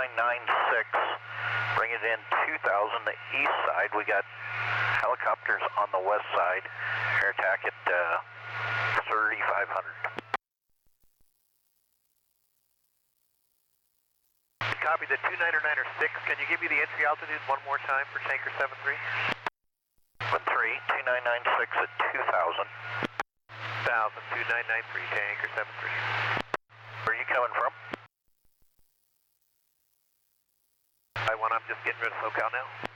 2996, bring it in 2000, the east side. We got helicopters on the west side, air attack at 3500. Copy the 299er6. Can you give me the entry altitude one more time for Tanker 73? 2996 at 2000. 2993, Tanker 73. Where are you coming from? I'm just getting rid of SoCal now.